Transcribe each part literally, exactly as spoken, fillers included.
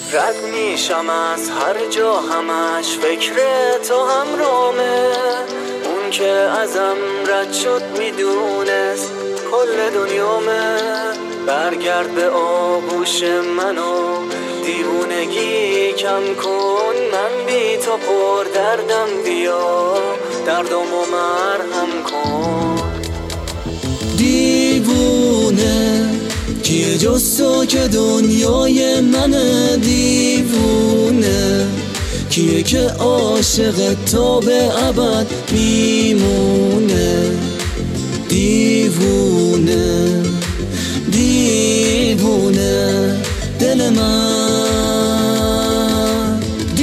رد میشم از هر جا همش فکر تو همرامه. اون که ازم رد شد میدونست کل دنیامه. برگرد به آغوش منو دیوونگی کم کن. من بی تو پر دردم، بیا دردمو مرهم کن. دیوونه کیه جز تو که دنیای منه؟ دیوونه کیه که عاشق تا به ابد میمونه؟ دیوونه دیوونه دل من.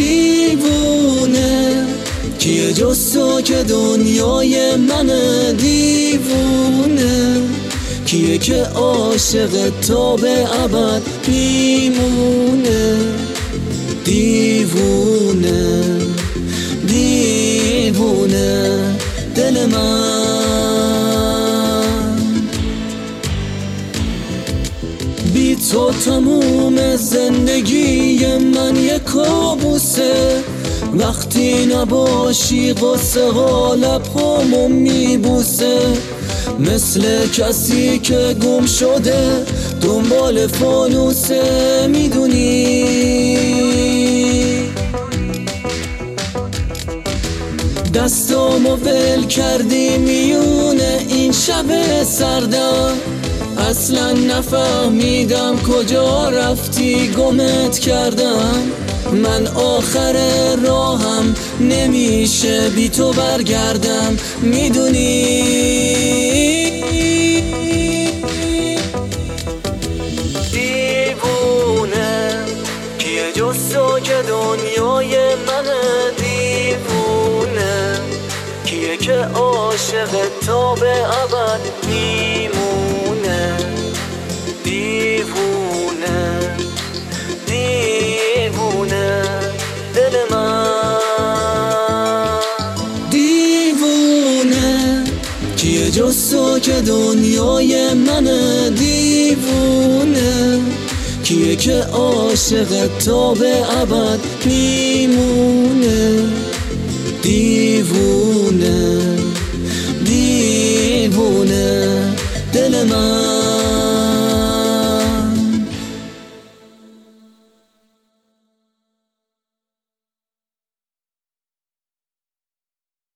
دیوونه کیه جز تو که دنیای منه؟ دیوونه کیه که عاشق تا به ابد میمونه؟ دیوونه دیوونه دل من. بی تو تموم زندگی من یک کابوسه. وقتی نباشی قصه ها لبهامو میبوسه. مثل کسی که گم شده دنبال فانوسه. میدونی دستامو ول کردی میونه این شب سردم. اصلا نفهمیدم کجا رفتی، گمت کردم. من آخر راهم نمیشه بی تو برگردم. میدونی دیوونه کیه جز تو که دنیای منه؟ دیوونه کیه که عاشق تا به ابد میمونه؟ دیوونه دیوونه دل من. دیوونه کیه جز تو که دنیای منه؟ دیوونه کیه که عاشق تا به ابد میمونه؟ دیوونه دیوونه دل من.